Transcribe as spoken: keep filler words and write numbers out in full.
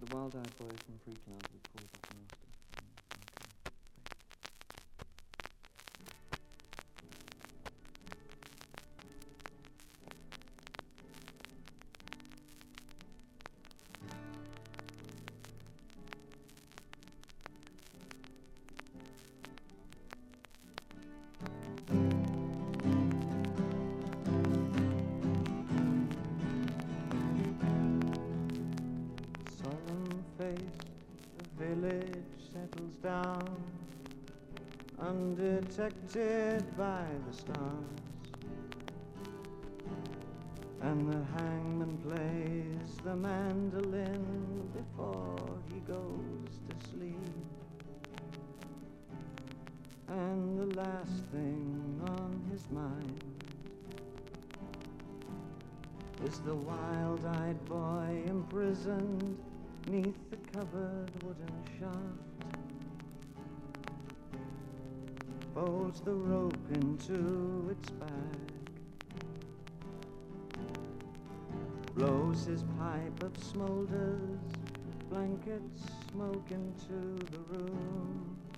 The wild-eyed boy from Freakland we call that nasty. The village settles down, undetected by the stars, and the hangman plays the mandolin before he goes to sleep. And the last thing on his mind is the wild-eyed boy imprisoned neath the covered wooden shaft, folds the rope into its bag, blows his pipe of smoulders, blankets smoke into the room,